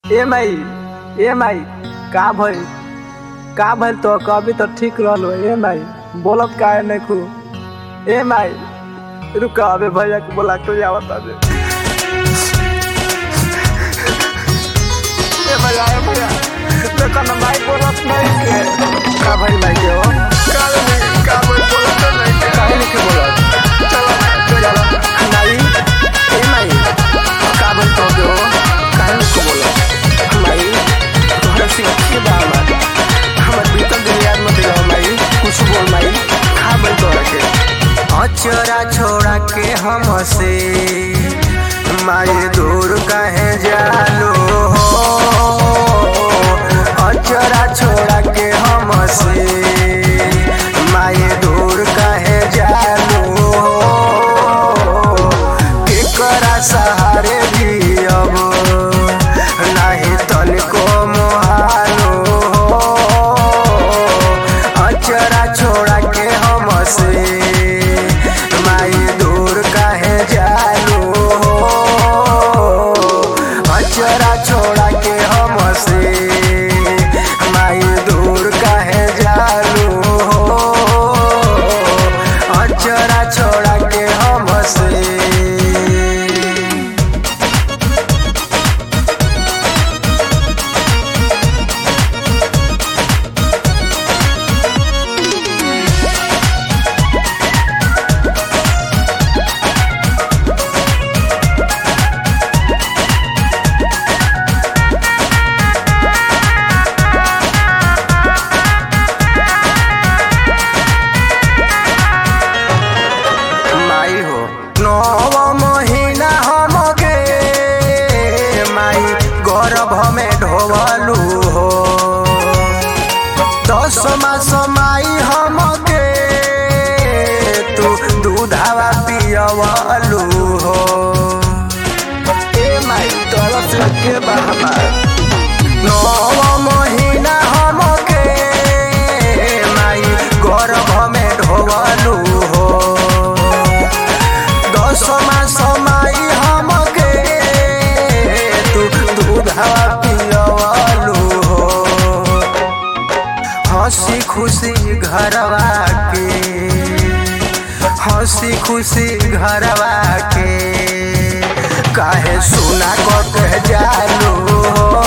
ए माई का भइल तो कभी तो ठीक रहलो ए माई बोलत काहे नहीं खू ए माई रुक अबे भैया के बोला तो आवत अबे ए भैया देखो ना माई बोलत नहीं के का भइल माई के हो का बोलत नहीं के काहे नहीं के बोलत चलो नाई ए माई का भइल तो के हो काहे नहीं के बोलत माई तोहरा से के बाबा हमर बीतल दिन याद मत दिलाओ माई कुछ बोल माई खा बोल तोरा के अचरा छोड़ा के हमसे माई दूर कहे जालो हो अचरा छोड़ा के हमसे माई दूर कहे जालो हो केकरा सहारे भी अब नहीं तनिको मोहालो हो अचरा छोड़ा के हमसे माई दूर कहे जालो अचरा छोड़ा के हमसे माई दूर कहे जालो अचरा छोड़ा के हमसे गर्भ में ढोवलू हो 10 मास माई हमके तू दूधावा पियवलू हो ए माई तरफ से के बाबा 9 महीना हमके माई गर्भ में ढोवलू हो 10 मास माई हमके दूधावा पियवलू हो हंसी खुशी घरवा के हंसी खुशी घरवा के काहे सुना कह जालू हो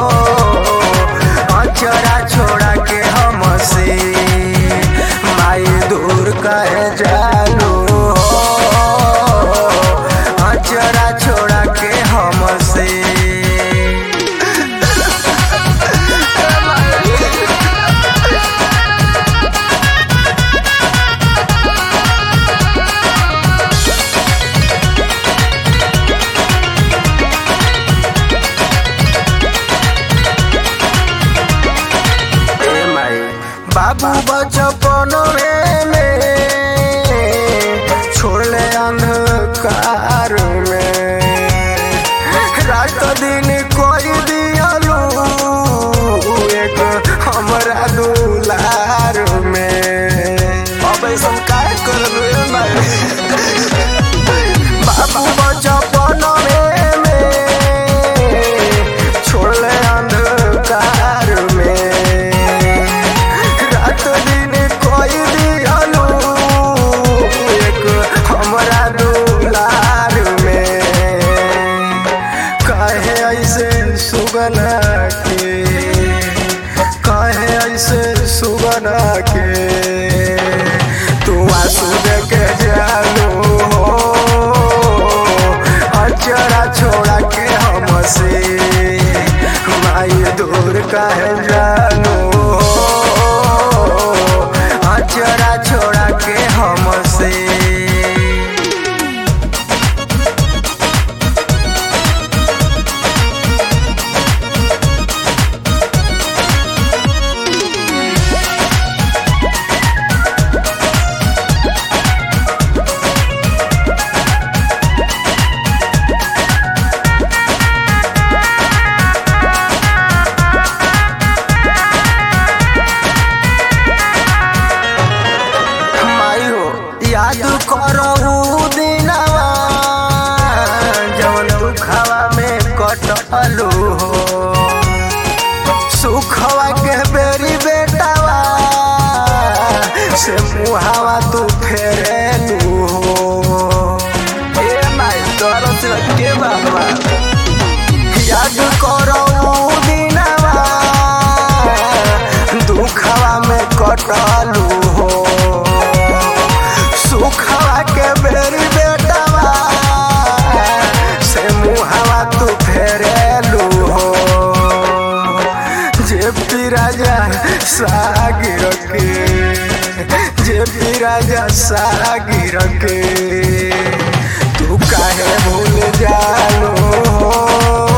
अचरा छोड़ा के हमसे माई दूर कह जालू हो अचरा छोड़ा के हमसे बाबू बचपन में छोड़ले अंधकार में रात दिन कोई दियलू एक हमरा दुलार में अब ऐसा काहे करलू ए माई बाबू बचपन में छोड़ले अंधकार में रात दिन कोई दियलू एक हमरा दुलार में कहे ऐसे सुगना के कहे ऐसे सुगना के तू आंसू देके जालू हो अचरा छोड़ा के हमसे माई दूर कहे जालू अचरा छोड़ा के हमसे करऊ दिनवा दुखवा में कटलू हो सुखवा के बेरी बेटवा से मुहवा तू फेरेलू हो जेपी राजा सागिर के जेपी राजा सागिर के तू काहे भूल जालो हो।